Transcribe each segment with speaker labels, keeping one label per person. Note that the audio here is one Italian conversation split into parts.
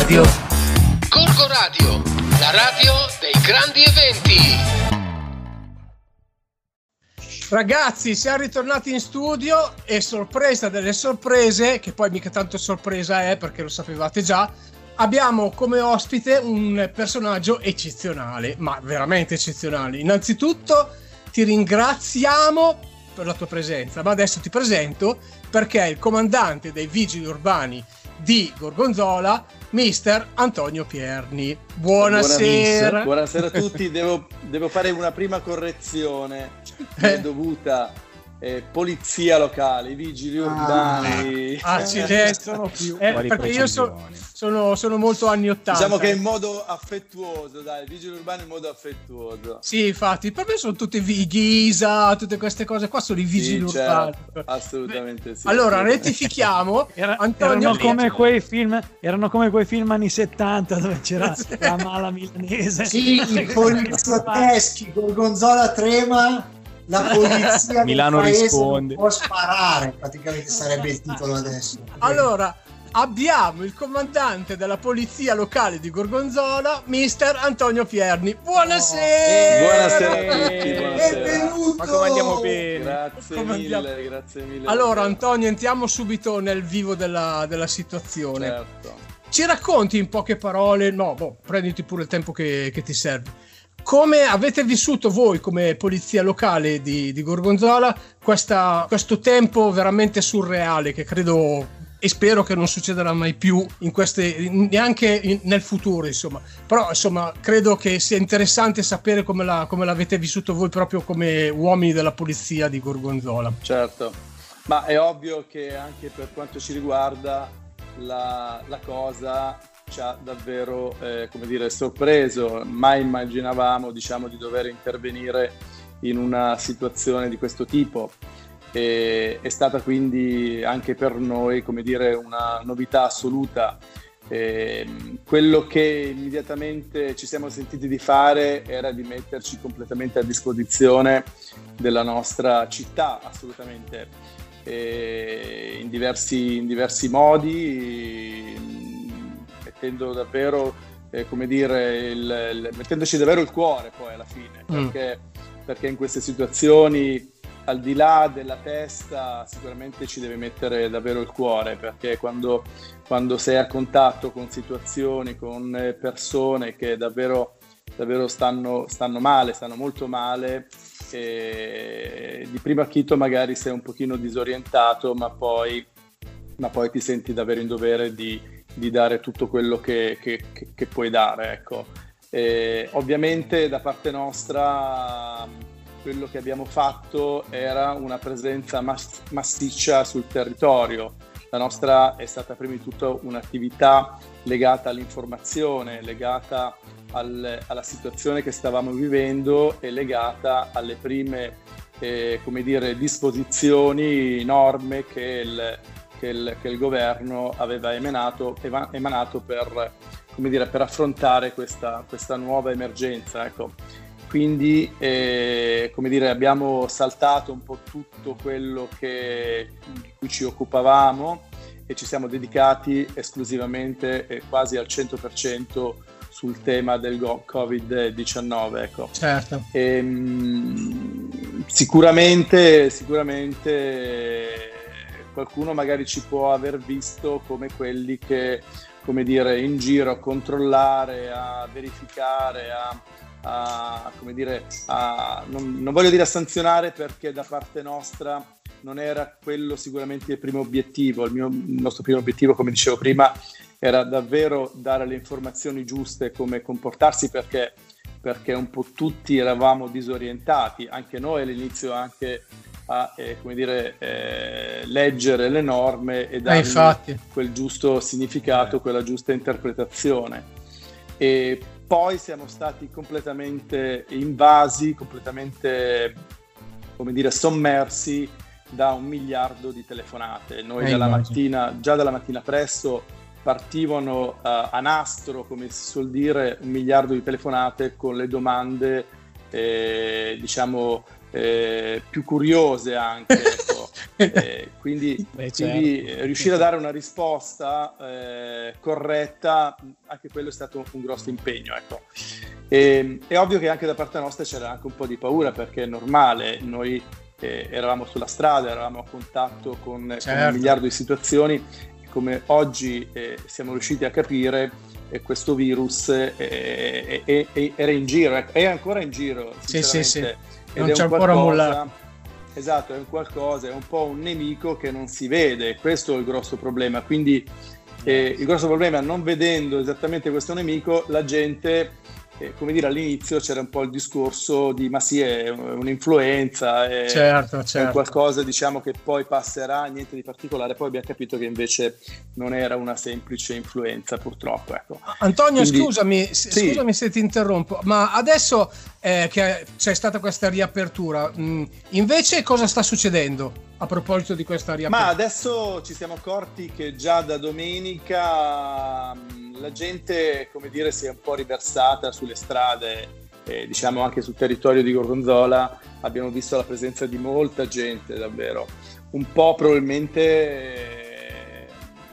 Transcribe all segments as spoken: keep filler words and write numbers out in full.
Speaker 1: Radio.
Speaker 2: Gorgo Radio, la radio dei grandi eventi.
Speaker 3: Ragazzi, siamo ritornati in studio e sorpresa delle sorprese, che poi mica tanto sorpresa è perché lo sapevate già, abbiamo come ospite un personaggio eccezionale, ma veramente eccezionale. Innanzitutto ti ringraziamo per la tua presenza, ma adesso ti presento perché è il comandante dei vigili urbani di Gorgonzola, mister Antonio Pierni. Buonasera.
Speaker 4: Buonasera a tutti. Devo, devo fare una prima correzione che è dovuta eh, polizia locale, vigili urbani.
Speaker 3: Ah, accidenti, sono più. Eh, perché io so, sono, sono molto anni ottanta.
Speaker 4: Diciamo che in modo affettuoso, dai, vigili urbani in modo affettuoso.
Speaker 3: Sì, infatti, per me sono tutti Ghisa, tutte queste cose qua sono i vigili
Speaker 4: sì,
Speaker 3: urbani.
Speaker 4: Certo, assolutamente sì.
Speaker 3: Allora, rettifichiamo.
Speaker 5: Era,
Speaker 3: Antonio
Speaker 5: erano come quei film, erano come quei film anni settanta dove c'era la mala milanese.
Speaker 6: Sì, i poliziotteschi, Gorgonzola trema, la polizia
Speaker 5: Milano
Speaker 6: del paese
Speaker 5: risponde.
Speaker 6: non può sparare, praticamente sarebbe il titolo adesso.
Speaker 3: Allora, abbiamo il comandante della polizia locale di Gorgonzola, mister Antonio Pierni. Buonasera!
Speaker 4: Buonasera a tutti, buonasera.
Speaker 6: Benvenuto!
Speaker 5: Ma come andiamo bene?
Speaker 4: Grazie
Speaker 3: Come
Speaker 4: mille,
Speaker 3: andiamo?
Speaker 4: grazie mille.
Speaker 3: Allora, Antonio, entriamo subito nel vivo della, della situazione.
Speaker 4: Certo.
Speaker 3: Ci racconti in poche parole, no, boh, prenditi pure il tempo che, che ti serve. Come avete vissuto voi come polizia locale di, di Gorgonzola questa, questo tempo veramente surreale che credo e spero che non succederà mai più in queste, neanche in, nel futuro, insomma. Però insomma credo che sia interessante sapere come, la, come l'avete vissuto voi proprio come uomini della polizia di Gorgonzola.
Speaker 4: Certo, ma è ovvio che anche per quanto ci riguarda la, la cosa ci ha davvero eh, come dire, sorpreso. Mai immaginavamo, diciamo, di dover intervenire in una situazione di questo tipo. E, è stata quindi anche per noi, come dire, una novità assoluta. E, quello che immediatamente ci siamo sentiti di fare era di metterci completamente a disposizione della nostra città, assolutamente, e in diversi, in diversi modi, mettendo davvero, eh, come dire, il, il, mettendoci davvero il cuore poi alla fine,
Speaker 3: mm.
Speaker 4: perché, perché in queste situazioni, al di là della testa, sicuramente ci deve mettere davvero il cuore, perché quando, quando sei a contatto con situazioni, con persone che davvero, davvero stanno, stanno male, stanno molto male, e di primo acchito magari sei un pochino disorientato, ma poi, ma poi ti senti davvero in dovere di, di dare tutto quello che, che, che, che puoi dare, ecco. E ovviamente da parte nostra quello che abbiamo fatto era una presenza mass- massiccia sul territorio. La nostra è stata prima di tutto un'attività legata all'informazione, legata al, alla situazione che stavamo vivendo e legata alle prime eh, come dire, disposizioni, norme che il, che il, che il governo aveva emanato, eva, emanato per, come dire, per affrontare questa, questa nuova emergenza, ecco. Quindi eh, come dire, abbiamo saltato un po' tutto quello che, di cui ci occupavamo e ci siamo dedicati esclusivamente e eh, quasi al cento per cento sul tema del covid diciannove. Ecco.
Speaker 3: Certo.
Speaker 4: E, mh, sicuramente, sicuramente qualcuno magari ci può aver visto come quelli che, come dire, in giro a controllare, a verificare, a a, come dire, a, non, non voglio dire a sanzionare, perché da parte nostra non era quello sicuramente il primo obiettivo. Il, mio, il nostro primo obiettivo, come dicevo prima, era davvero dare le informazioni giuste, come comportarsi, perché, perché un po' tutti eravamo disorientati, anche noi all'inizio, anche a eh, come dire, eh, leggere le norme e dargli
Speaker 3: eh,
Speaker 4: quel giusto significato, quella giusta interpretazione. E poi siamo stati completamente invasi, completamente, come dire, sommersi da un miliardo di telefonate. Noi dalla mattina, già dalla mattina presto partivano uh, a nastro, come si suol dire, un miliardo di telefonate con le domande, eh, diciamo, eh, più curiose anche. Ecco. Eh, quindi
Speaker 5: Beh, certo.
Speaker 4: quindi eh, riuscire a dare una risposta eh, corretta, anche quello è stato un grosso impegno, ecco. E, è ovvio che anche da parte nostra c'era anche un po' di paura, perché è normale, noi eh, eravamo sulla strada, eravamo a contatto con,
Speaker 3: Certo.
Speaker 4: con un miliardo di situazioni, e come oggi eh, siamo riusciti a capire, eh, questo virus eh, eh, eh, eh, era in giro, ecco, è ancora in giro,
Speaker 3: Sì, sì, sì.
Speaker 4: sinceramente.
Speaker 3: Non
Speaker 4: Ed è
Speaker 3: c'è
Speaker 4: un
Speaker 3: ancora
Speaker 4: qualcosa-
Speaker 3: mollato.
Speaker 4: Esatto, è un qualcosa, è un po' un nemico che non si vede, questo è il grosso problema. Quindi eh, il grosso problema, non vedendo esattamente questo nemico, la gente, eh, come dire, all'inizio c'era un po' il discorso di ma sì, è un'influenza, è,
Speaker 3: Certo,
Speaker 4: è un
Speaker 3: certo.
Speaker 4: qualcosa, diciamo, che poi passerà, niente di particolare. Poi abbiamo capito che invece non era una semplice influenza, purtroppo, ecco.
Speaker 3: Antonio,
Speaker 4: Quindi-
Speaker 3: scusami, se-
Speaker 4: Sì.
Speaker 3: scusami se ti interrompo, ma adesso eh, che c'è stata questa riapertura, mh, invece cosa sta succedendo a proposito di questa
Speaker 4: Ma
Speaker 3: riapertura?
Speaker 4: adesso ci siamo accorti che già da domenica mh, la gente, come dire, si è un po' riversata sulle strade, eh, diciamo anche sul territorio di Gorgonzola. Abbiamo visto la presenza di molta gente, davvero. Un po' probabilmente, eh,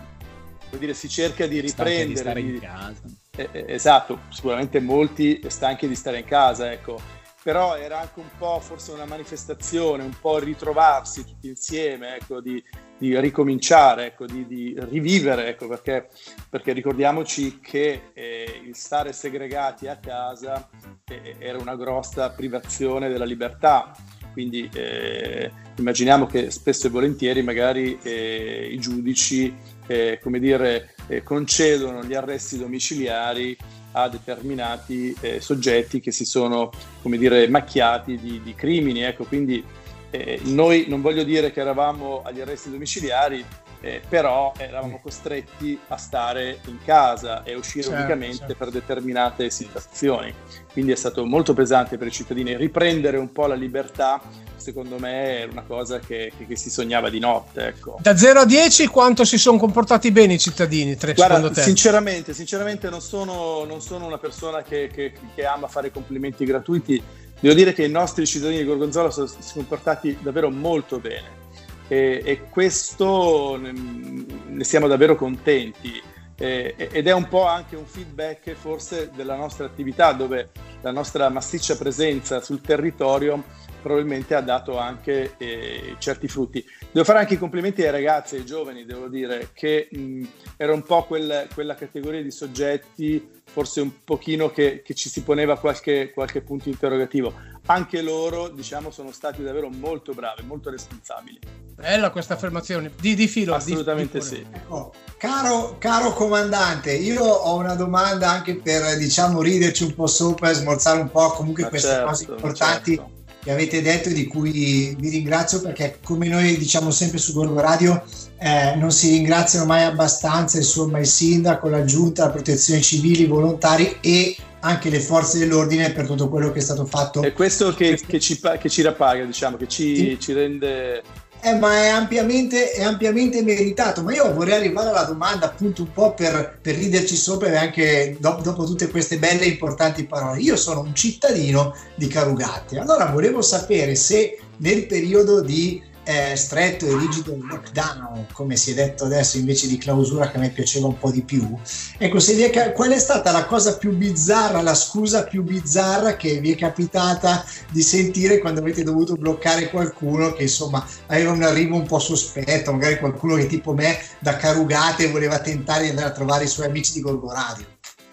Speaker 4: come dire, si cerca di
Speaker 5: Stanchi di
Speaker 4: riprendere.
Speaker 5: stare
Speaker 4: di-
Speaker 5: in casa.
Speaker 4: eh, eh, esatto, sicuramente molti stanchi di stare in casa, ecco. Però era anche un po' forse una manifestazione, un po' ritrovarsi tutti insieme, ecco, di, di ricominciare, ecco, di, di rivivere, ecco, perché, perché ricordiamoci che eh, il stare segregati a casa eh, era una grossa privazione della libertà. Quindi eh, immaginiamo che spesso e volentieri magari eh, i giudici, eh, come dire, eh, concedono gli arresti domiciliari a determinati eh, soggetti che si sono, come dire, macchiati di, di crimini, ecco. Quindi eh, noi, non voglio dire che eravamo agli arresti domiciliari, eh, però eravamo costretti a stare in casa e a uscire
Speaker 3: Certo,
Speaker 4: unicamente
Speaker 3: certo.
Speaker 4: per determinate situazioni. Quindi è stato molto pesante per i cittadini. Riprendere un po' la libertà, secondo me, è una cosa che, che, che si sognava di notte, ecco.
Speaker 3: Da zero a dieci quanto si sono comportati bene i cittadini, tre, secondo
Speaker 4: Guarda,
Speaker 3: te?
Speaker 4: sinceramente, sinceramente non sono, non sono una persona che, che, che ama fare complimenti gratuiti. Devo dire che i nostri cittadini di Gorgonzola sono, si sono comportati davvero molto bene, e, e questo ne, ne siamo davvero contenti. Eh, ed è un po' anche un feedback forse della nostra attività, dove la nostra massiccia presenza sul territorio probabilmente ha dato anche eh, certi frutti. Devo fare anche i complimenti ai ragazzi e ai giovani, devo dire che mh, era un po' quel, quella categoria di soggetti forse un pochino che, che ci si poneva qualche, qualche punto interrogativo. Anche loro, diciamo, sono stati davvero molto bravi, molto responsabili.
Speaker 3: Bella questa affermazione, di, di filo.
Speaker 4: Assolutamente
Speaker 3: di, di
Speaker 4: sì.
Speaker 6: Ecco, caro, caro comandante, io ho una domanda anche per, diciamo, riderci un po' sopra e smorzare un po' comunque
Speaker 4: Ma
Speaker 6: queste
Speaker 4: certo,
Speaker 6: cose importanti
Speaker 4: certo.
Speaker 6: che avete detto, di cui vi ringrazio, perché come noi diciamo sempre su Gorgo Radio, eh, non si ringraziano mai abbastanza, insomma, il sindaco, la giunta, la protezione civile, i volontari e anche le forze dell'ordine per tutto quello che è stato fatto.
Speaker 4: È questo che, che, ci, che ci rapaga, diciamo, che ci,
Speaker 6: Sì.
Speaker 4: ci rende...
Speaker 6: Eh, ma è ampiamente, è ampiamente meritato. Ma io vorrei arrivare alla domanda, appunto, un po' per, per riderci sopra, e anche dopo, dopo tutte queste belle e importanti parole. Io sono un cittadino di Carugate, allora volevo sapere se nel periodo di eh, stretto e rigido lockdown, come si è detto adesso, invece di clausura, che a me piaceva un po' di più, ecco, se vi è, qual è stata la cosa più bizzarra, la scusa più bizzarra che vi è capitata di sentire quando avete dovuto bloccare qualcuno che, insomma, aveva un arrivo un po' sospetto, magari qualcuno che tipo me da Carugate voleva tentare di andare a trovare i suoi amici di Gorgo Radio?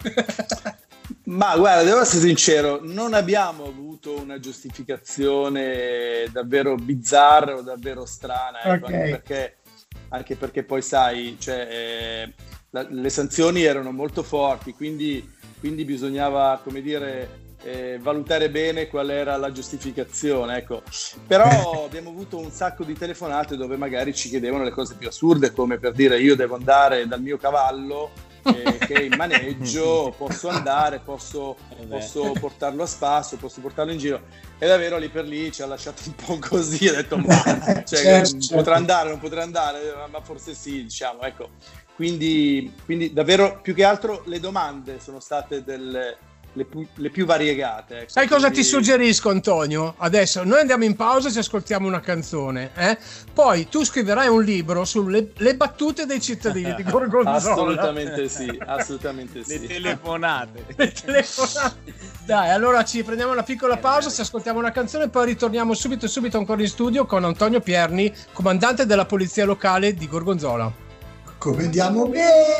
Speaker 4: Ma guarda, devo essere sincero, non abbiamo avuto una giustificazione davvero bizzarra o davvero strana, ecco,
Speaker 6: Ok.
Speaker 4: anche perché, anche perché poi sai, cioè, eh, la- le sanzioni erano molto forti, quindi, quindi bisognava, come dire, eh, valutare bene qual era la giustificazione, ecco. Però abbiamo avuto un sacco di telefonate dove magari ci chiedevano le cose più assurde, come per dire: io devo andare dal mio cavallo eh, che è in maneggio, posso andare, posso, posso portarlo a spasso, posso portarlo in giro. E davvero lì per lì ci ha lasciato un po' così, ha detto ma cioè,
Speaker 6: Certo,
Speaker 4: potrà
Speaker 6: certo.
Speaker 4: andare, non potrà andare, ma forse sì, diciamo, ecco. Quindi, quindi davvero più che altro le domande sono state del, le, più, le più variegate. Ecco.
Speaker 3: Sai cosa
Speaker 4: Quindi...
Speaker 3: ti suggerisco, Antonio? Adesso noi andiamo in pausa e ci ascoltiamo una canzone, eh? Poi tu scriverai un libro sulle le battute dei cittadini di Gorgonzola.
Speaker 4: Assolutamente sì, assolutamente sì.
Speaker 1: Le telefonate.
Speaker 3: Le telefonate. Dai, allora ci prendiamo una piccola pausa, ci ascoltiamo una canzone e poi ritorniamo subito subito ancora in studio con Antonio Pierni, comandante della polizia locale di Gorgonzola.
Speaker 6: Come andiamo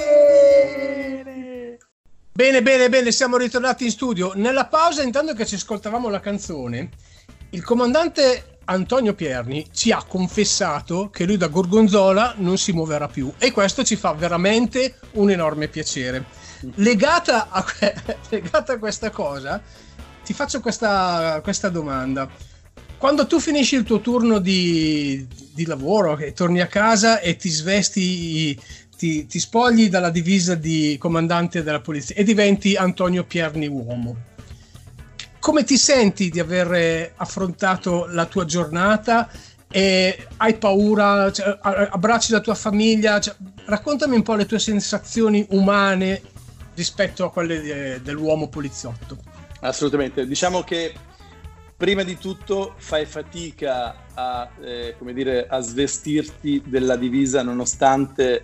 Speaker 6: bene!
Speaker 3: Bene, bene, bene, siamo ritornati in studio. Nella pausa, intanto che ci ascoltavamo la canzone, il comandante Antonio Pierni ci ha confessato che lui da Gorgonzola non si muoverà più e questo ci fa veramente un enorme piacere. Legata a, legata a questa cosa, ti faccio questa, questa domanda. Quando tu finisci il tuo turno di, di lavoro, che torni a casa e ti svesti, ti, ti spogli dalla divisa di comandante della polizia e diventi Antonio Pierni uomo, come ti senti di aver affrontato la tua giornata? E hai paura? Cioè, abbracci la tua famiglia? Cioè, raccontami un po' le tue sensazioni umane rispetto a quelle de, dell'uomo poliziotto.
Speaker 4: Assolutamente, diciamo che prima di tutto fai fatica a, eh, come dire, a svestirti della divisa nonostante,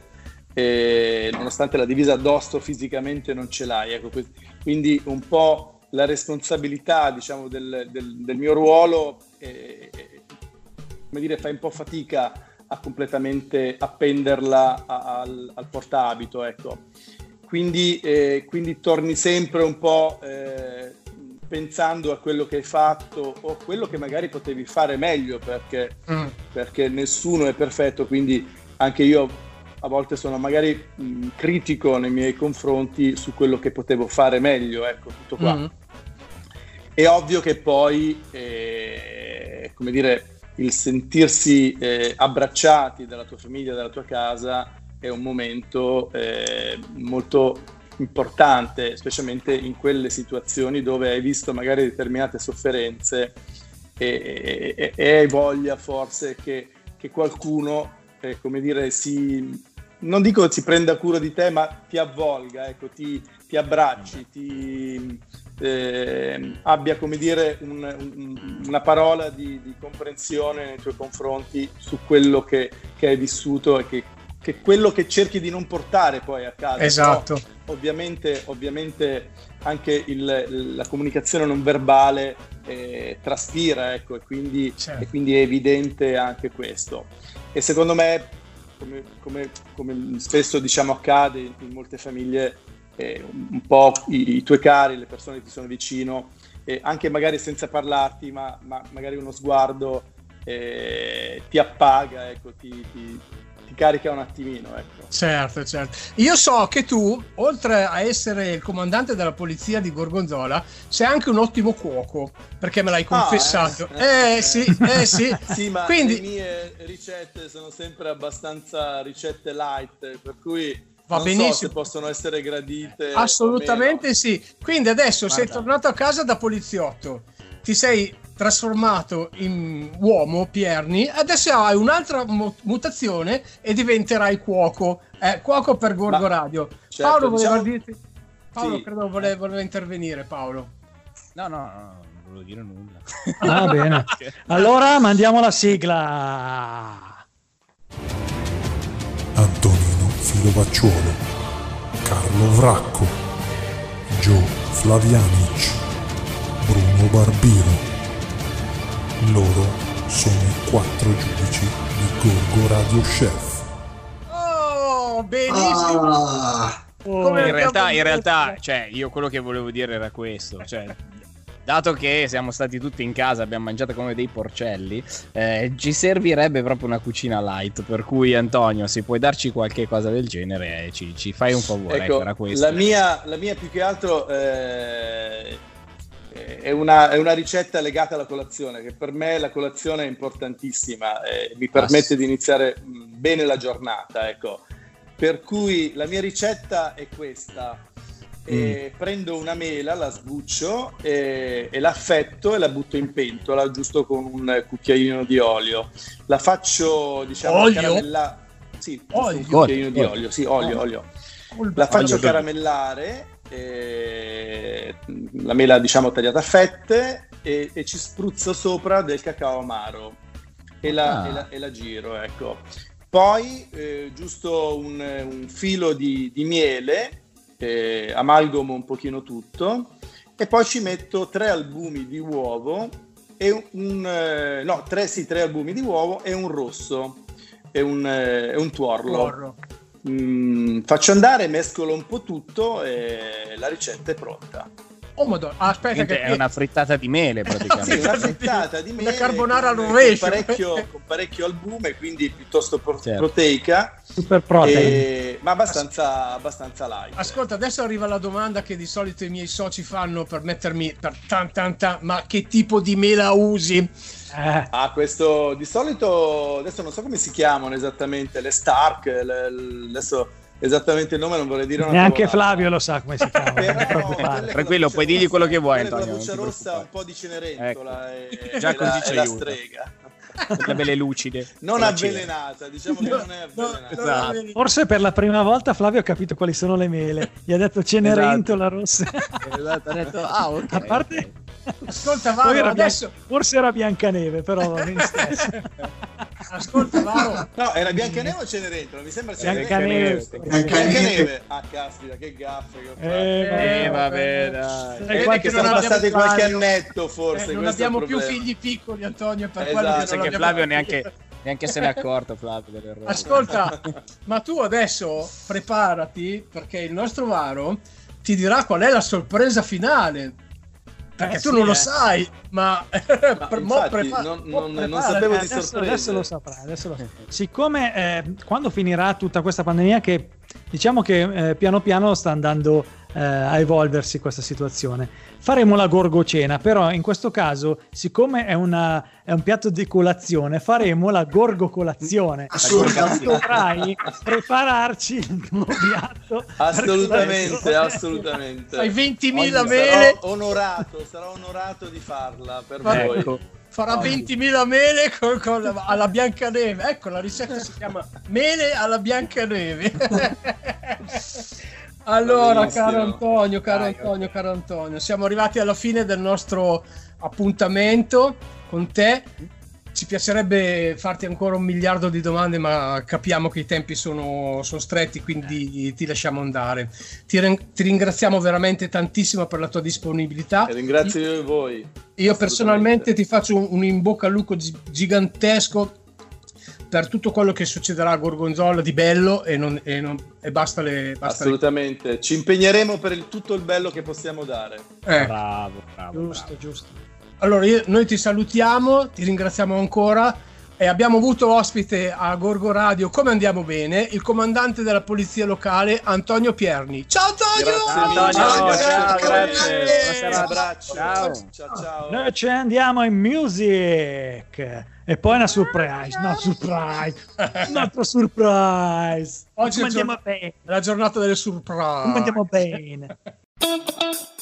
Speaker 4: eh, nonostante la divisa addosso fisicamente non ce l'hai, ecco, quindi un po' la responsabilità, diciamo, del, del, del mio ruolo, eh, come dire, fai un po' fatica a completamente appenderla a, al, al portaabito, ecco. Quindi, eh, quindi torni sempre un po' eh, pensando a quello che hai fatto o quello che magari potevi fare meglio, perché, mm. perché nessuno è perfetto, quindi anche io a volte sono magari mh, critico nei miei confronti su quello che potevo fare meglio, ecco, tutto qua. Mm. È ovvio che poi, eh, come dire, il sentirsi eh, abbracciati dalla tua famiglia, dalla tua casa, è un momento eh, molto importante, specialmente in quelle situazioni dove hai visto magari determinate sofferenze e, e, e hai voglia forse che, che qualcuno, eh, come dire, si, non dico si prenda cura di te, ma ti avvolga, ecco, ti, ti abbracci, ti eh, abbia, come dire, un, un, una parola di, di comprensione nei tuoi confronti su quello che, che hai vissuto e che che quello che cerchi di non portare poi a casa.
Speaker 3: Esatto.
Speaker 4: Però, ovviamente, ovviamente anche il, la comunicazione non verbale eh, traspira, ecco, e quindi, certo. e quindi è evidente anche questo. E secondo me, come, come, come spesso diciamo accade in molte famiglie, eh, un po' i, i tuoi cari, le persone che ti sono vicino, eh, anche magari senza parlarti, ma, ma magari uno sguardo eh, ti appaga, ecco, ti, ti ti carica un attimino, ecco.
Speaker 3: Certo, certo. Io so che tu, oltre a essere il comandante della polizia di Gorgonzola, sei anche un ottimo cuoco, perché me l'hai confessato. Ah, eh, eh sì, eh sì.
Speaker 4: Sì, ma
Speaker 3: quindi...
Speaker 4: le mie ricette sono sempre abbastanza ricette light, per cui
Speaker 3: va
Speaker 4: non
Speaker 3: benissimo.
Speaker 4: so se possono essere gradite.
Speaker 3: Assolutamente sì. Quindi adesso Guarda. sei tornato a casa da poliziotto, ti sei trasformato in uomo Pierni, adesso hai un'altra mutazione e diventerai cuoco, eh, cuoco per Gorgo Ma, Radio.
Speaker 4: Certo,
Speaker 3: Paolo voleva
Speaker 4: diciamo...
Speaker 3: dirti Paolo
Speaker 4: sì.
Speaker 3: credo voleva, voleva intervenire. Paolo
Speaker 1: no no no non volevo dire nulla.
Speaker 5: Ah, bene, allora mandiamo la sigla.
Speaker 7: Antonino Filovacciuolo, Carlo Vracco, Gio Flavianic, Bruno Barbiro. Loro sono i quattro giudici di Gorgo Radio Chef.
Speaker 3: Oh, benissimo.
Speaker 6: Ah.
Speaker 1: Oh, in realtà, in realtà, cioè, io quello che volevo dire era questo, cioè, dato che siamo stati tutti in casa, abbiamo mangiato come dei porcelli, eh, ci servirebbe proprio una cucina light, per cui Antonio, se puoi darci qualche cosa del genere, eh, ci, ci fai un favore.
Speaker 4: Ecco,
Speaker 1: era questo.
Speaker 4: La mia, la mia più che altro eh, è, una, è una ricetta legata alla colazione, che per me la colazione è importantissima, eh, mi permette ah, di iniziare bene la giornata, ecco. Per cui la mia ricetta è questa. E mm. prendo una mela, la sbuccio e, e l'affetto e la butto in pentola giusto con un cucchiaino di olio. La faccio, diciamo,
Speaker 3: olio?
Speaker 4: caramellare. Sì,
Speaker 3: olio.
Speaker 4: un cucchiaino di olio, sì, olio, olio. La faccio
Speaker 3: olio.
Speaker 4: caramellare, e la mela diciamo tagliata a fette e, e ci spruzzo sopra del cacao amaro e la,
Speaker 1: Ah.
Speaker 4: e la, e la giro, ecco. Poi eh, giusto un, un filo di, di miele, eh, amalgamo un pochino tutto e poi ci metto tre albumi di uovo e un, un eh, no, tre, sì, tre albumi di uovo e un rosso e un, eh, e un tuorlo.
Speaker 3: Porro.
Speaker 4: Mm, faccio andare, mescolo un po' tutto e la ricetta è pronta.
Speaker 3: Oh madonna, ah, aspetta che
Speaker 1: È una frittata di mele
Speaker 4: Sì,
Speaker 1: praticamente.
Speaker 4: una frittata di
Speaker 3: Una
Speaker 4: mele
Speaker 3: carbonara al
Speaker 4: con,
Speaker 3: rovescio.
Speaker 4: con parecchio, con parecchio albume, quindi piuttosto pro-
Speaker 1: Certo.
Speaker 4: proteica,
Speaker 5: Super protein.
Speaker 4: e- ma abbastanza, abbastanza light.
Speaker 3: Ascolta, adesso arriva la domanda che di solito i miei soci fanno per mettermi per tan tan tan, ma che tipo di mela usi?
Speaker 5: Eh,
Speaker 4: Ah, questo di solito adesso non so come si chiamano esattamente, le Stark, le- le- adesso esattamente il nome non vorrei dire una
Speaker 5: neanche
Speaker 4: cavolata.
Speaker 5: Flavio lo sa come si chiama. non ti
Speaker 4: Però
Speaker 5: preoccupare.
Speaker 4: quelle con
Speaker 1: Tranquillo,
Speaker 4: la
Speaker 1: puoi
Speaker 4: buccia
Speaker 1: dirgli quello che vuoi,
Speaker 4: quelle con
Speaker 1: Antonio,
Speaker 4: la buccia
Speaker 1: non ti
Speaker 4: rossa, un
Speaker 1: preoccupare.
Speaker 4: po' di cenerentola e,
Speaker 1: Già
Speaker 4: e
Speaker 1: così
Speaker 4: la,
Speaker 1: ci
Speaker 4: e la
Speaker 1: aiuta.
Speaker 4: strega.
Speaker 1: Le mele lucide.
Speaker 4: Non
Speaker 1: Con la
Speaker 4: avvelenata, diciamo che non è
Speaker 3: No,
Speaker 4: avvelenata.
Speaker 3: no,
Speaker 1: Esatto.
Speaker 3: no,
Speaker 5: Forse per la prima volta Flavio ha capito quali sono le mele. Gli ha detto Cenerentola rossa.
Speaker 1: Esatto, ha detto, ah, ok.
Speaker 5: A parte...
Speaker 3: Ascolta
Speaker 5: Poi
Speaker 3: Varo,
Speaker 5: era
Speaker 3: adesso
Speaker 5: Bian- forse era Biancaneve, però va bene stesso.
Speaker 3: ascolta Varo,
Speaker 4: No, era Biancaneve o Cenerentola? Mi sembra
Speaker 5: Biancaneve.
Speaker 4: Biancaneve. Biancaneve. Ah, caspita, che gaffe che ho fatto.
Speaker 5: Eh,
Speaker 1: Eh,
Speaker 5: vabbè.
Speaker 1: vabbè, dai.
Speaker 5: Sai
Speaker 4: Vedi
Speaker 5: quanti
Speaker 4: che
Speaker 3: non
Speaker 4: sono
Speaker 3: abbiamo
Speaker 4: passati qualche
Speaker 3: Flavio.
Speaker 4: annetto, forse.
Speaker 3: eh, non
Speaker 4: questo è
Speaker 3: abbiamo
Speaker 4: il
Speaker 3: più
Speaker 4: problema.
Speaker 3: figli piccoli, Antonio, per
Speaker 4: Esatto.
Speaker 3: quello che
Speaker 1: Pensa
Speaker 3: non
Speaker 1: che
Speaker 3: abbiamo-
Speaker 1: Flavio neanche, neanche se n'è accorto, Flavio, dell'errore.
Speaker 3: Ascolta, ma tu adesso preparati perché il nostro Varo ti dirà qual è la sorpresa finale. Perché
Speaker 5: Eh,
Speaker 3: tu
Speaker 5: sì,
Speaker 3: non lo
Speaker 5: eh.
Speaker 3: sai, ma,
Speaker 4: Ma
Speaker 3: per- mo
Speaker 4: infatti,
Speaker 3: prepa-
Speaker 4: non-
Speaker 3: mo
Speaker 4: non- non
Speaker 3: preparati.
Speaker 4: sapevo di
Speaker 5: adesso,
Speaker 4: sorprese.
Speaker 5: adesso lo saprà, adesso lo saprà. Siccome eh, quando finirà tutta questa pandemia, che diciamo che eh, piano piano sta andando eh, a evolversi questa situazione, faremo la gorgocena, però in questo caso, siccome è, una, è un piatto di colazione, faremo la gorgocolazione.
Speaker 6: Assolutamente.
Speaker 5: Dovrai prepararci il tuo piatto. per
Speaker 4: Assolutamente,
Speaker 5: colazione.
Speaker 4: assolutamente.
Speaker 3: Hai ventimila
Speaker 4: Sarò
Speaker 3: mele,
Speaker 4: onorato, sarò onorato di farla per
Speaker 3: Vabbè.
Speaker 4: voi.
Speaker 1: Ecco.
Speaker 3: farà ventimila mele con, con la- alla Biancaneve. Ecco, la ricetta si chiama mele alla Biancaneve. Allora,
Speaker 4: Bellissimo.
Speaker 3: caro Antonio, caro
Speaker 1: Dai,
Speaker 3: Antonio,
Speaker 1: ok.
Speaker 3: caro Antonio, siamo arrivati alla fine del nostro appuntamento con te. Ci piacerebbe farti ancora un miliardo di domande, ma capiamo che i tempi sono, sono stretti, quindi ti lasciamo andare. Ti, rin- ti ringraziamo veramente tantissimo per la tua disponibilità.
Speaker 4: E ringrazio io voi.
Speaker 3: Io personalmente ti faccio un, un in bocca al lupo gi- gigantesco per tutto quello che succederà a Gorgonzola di bello e, non, e, non, e basta le... Basta le-
Speaker 4: Assolutamente. Ci impegneremo per il, tutto il bello che possiamo dare.
Speaker 3: eh.
Speaker 1: Bravo, bravo.
Speaker 5: Giusto,
Speaker 1: bravo.
Speaker 5: giusto.
Speaker 3: Allora, io- noi ti salutiamo, ti ringraziamo ancora e abbiamo avuto ospite a Gorgo Radio, come andiamo bene, il comandante della polizia locale Antonio Pierni. Ciao Antonio!
Speaker 4: Grazie
Speaker 1: Antonio,
Speaker 4: mille.
Speaker 1: ciao,
Speaker 3: grazie.
Speaker 1: grazie.
Speaker 3: Eh,
Speaker 1: Buona serata.
Speaker 4: Abbraccio.
Speaker 1: Ciao.
Speaker 4: Ciao, ciao.
Speaker 5: Noi ci andiamo in music e poi una surprise, no surprise, un altro surprise.
Speaker 3: Oggi è
Speaker 5: Come
Speaker 3: il
Speaker 5: andiamo
Speaker 3: giorno-
Speaker 5: bene,
Speaker 3: La giornata delle surprise.
Speaker 5: come andiamo bene.